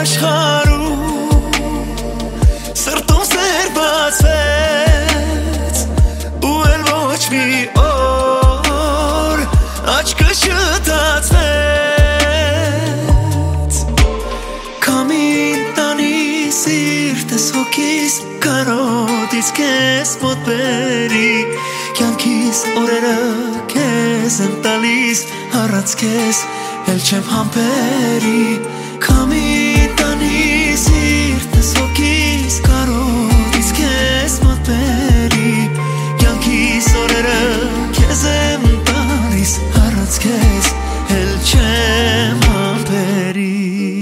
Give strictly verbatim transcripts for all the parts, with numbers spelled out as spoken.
աշխարհում սրտում սեր բացվեց ու էլ ոչ մի օր աչքը չտացվեց Քամին տանի սիրտս հոգիս կարոտից քեզ մոտ բերի Կյանքիս օրերը քեզ եմ տալիս առած քեզ էլ չեմ համբերի Քամին տանի սիրտս հոգիս կարոտից քեզ մոտ բերի Կյանքիս օրերը քեզ եմ տալիս առած քեզ էլ չեմ համբերի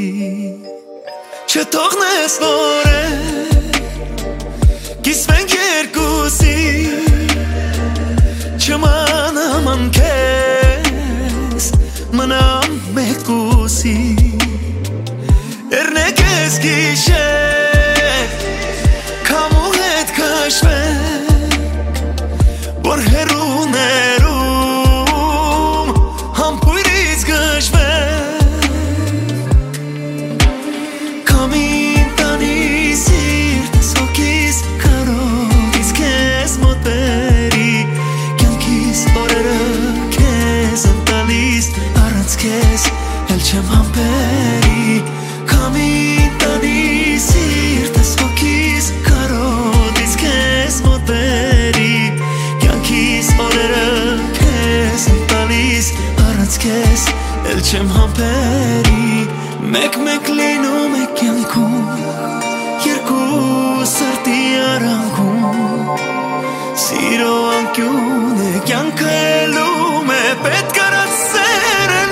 Չթողնես որ կիսվենք երկուսի Չմանամ անքեզ մնամ մեկուսի Երնեք ես գիշեր Քամու հետ քաշվենք Որ հեռուներում համբույրից գժվենք Քամին տանի սիրտս հոգիս կարոտից քեզ մոտ բերի Կյանքիս օրերը քեզ եմ տալիս առած քեզ էլ չեմ համբերի Քամին տանի սիրտս հոգիս կարոտից քեզ մոտ բերի Կյանքիս օրերը քեզ եմ տալիս առած քեզ էլ չեմ համբերի Մեկ-մեկ լինում է կյանքում երկու սրտի արանքում Սիրո անկյուն է կյանքը էլում է պետք արած սերն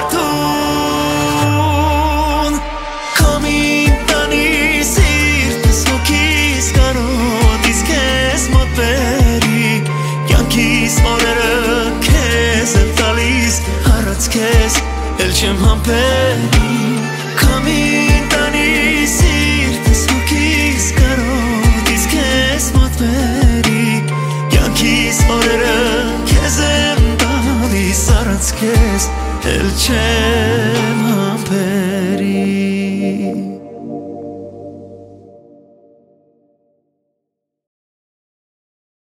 մարդուն Քամին տանի սիրտս հոգիս կարոտից քեզ մոտ բերի Կյանքիս օրերը քեզ եմ տալիս առած քեզ էլ չեմ համբերի Քամին տանի սիրտս հոգիս կարոտից քեզ մոտ բերի Կյանքիս օրերը քեզ եմ տալիս առած քեզ էլ չեմ համբերի